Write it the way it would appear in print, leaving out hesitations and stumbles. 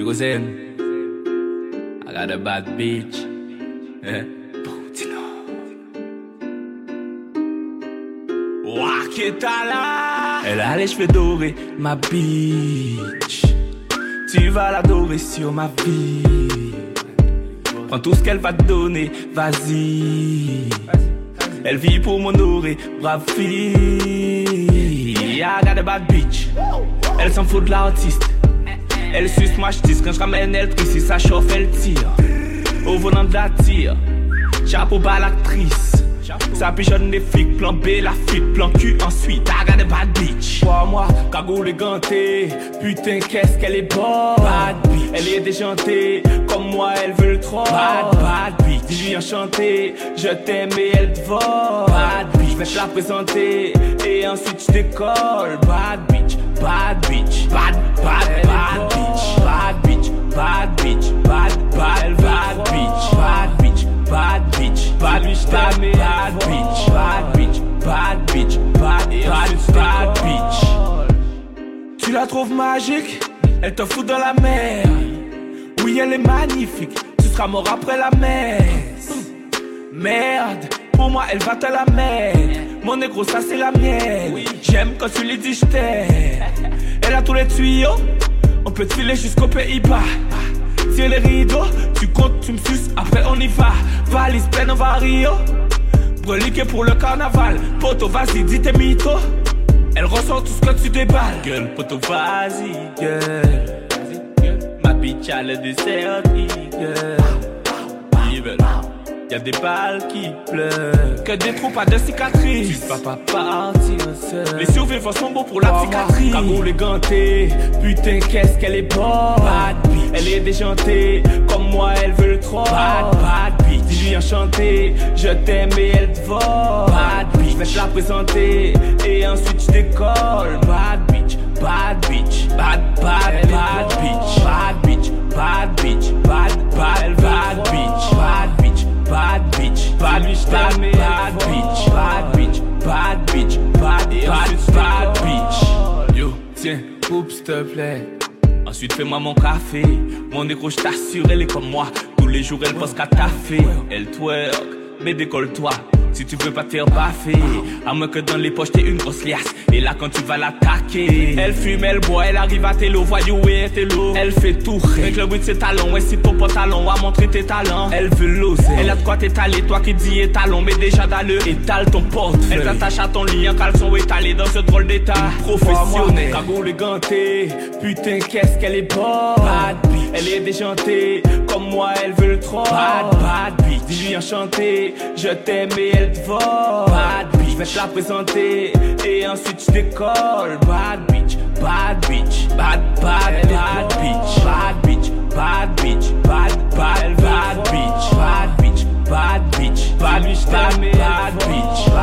Lugosian, I got a bad bitch. Waketala. Elle a les cheveux dorés, ma bitch. Tu vas l'adorer sur ma vie. Prends tout ce qu'elle va te donner, vas-y. Elle vit pour m'honorer, brave fille. I got a bad bitch. Elle s'en fout de l'artiste. Elle suce ma ch'tisse. Quand je ramène elle triste, si ça chauffe elle tire. Au volant de la tire. Chapeau bas l'actrice. Ça pigeonne les flics, plan B, la fuite, plan Q ensuite. I got a bad bitch. Crois-moi, cagoule et gantée. Putain, qu'est-ce qu'elle est bonne. Bad bitch. Elle est déjantée, comme moi, elle veut le troll. Bad bitch. Dis-lui enchanté, je t'aime et elle te vole. Bad bitch. Je vais te la présenter et ensuite je décolle. Bad bitch, bad bitch. Bad bitch. Bad bitch, bad bitch. Bad bitch. Bad bitch. Bad bitch, bad bitch, bad bitch, bad bitch, bad bitch, bad bitch. Tu la trouves magique, elle te fout dans la mer. Oui, elle est magnifique, tu seras mort après la messe. Merde, pour moi elle va te la mettre. Mon négro, ça c'est la mienne. J'aime quand tu lui dis je t'aime. Elle a tous les tuyaux, on peut te filer jusqu'aux Pays-Bas. Tire les rideaux, tu comptes, tu me suces, après on y va. Valise pleine, on va à Rio. Breliqué pour le carnaval. Poto, vas-y, dis tes mythos. Elle ressort tout ce que tu déballes. Gueule, poto, vas-y, gueule. Ma bitch a le dessert, gueule. Y'a des balles qui pleurent, que des trous, pas de cicatrices. Tu vas pas partir seul. Les survivants sont beaux pour la psychiatrie. Cagoule et gantée, putain qu'est-ce qu'elle est bonne. Bad bitch. Elle est déjantée, comme moi elle veut le troll. Bad bitch. Dis-lui enchanté, je t'aime et elle te vole. Bad bitch. Je vais te la présenter et ensuite je décolle. Bad bitch, bad bitch. Bad bitch. Bad bitch, bad bitch. Bad bitch. Bad bitch. Bad bitch, bad bitch, bad bitch, bad bitch, bad bitch, bad bitch. Yo, tiens, coupe s'il te plaît. Ensuite fais-moi mon café. Mon négro, je t'assure, elle est comme moi. Tous les jours elle pense qu'à taffer. Elle twerk, mais décolle-toi. Si tu veux pas te faire baffer, à moins que dans les poches t'aies une grosse liasse. Et là quand tu vas l'attaquer, elle fume, elle boit, elle arrive à télo, voyou et télo. Elle fait tout avec le bruit de ses talons. Ouais, si ton pantalon a montré tes talents, elle veut l'oser. Elle a de quoi t'étaler, toi qui dis étalon, mais déjà d'allure. Étale ton portefeuille. Elle t'attache à ton lit en caleçon étalé dans ce drôle d'état professionnel. Cagoule et gantée, putain qu'est-ce qu'elle est bonne. Bad bitch. Elle est déjantée, comme moi elle veut le troll. Bad bitch. Dis-lui enchanté, je t'aime et elle te vole. Bad bitch. Je vais te la présenter et ensuite je décolle. Bad bitch, bad bitch. Bad bitch. Bad bitch, bad bitch. Bad bitch. Bad bitch, bad bitch. Bad bitch, bad bitch.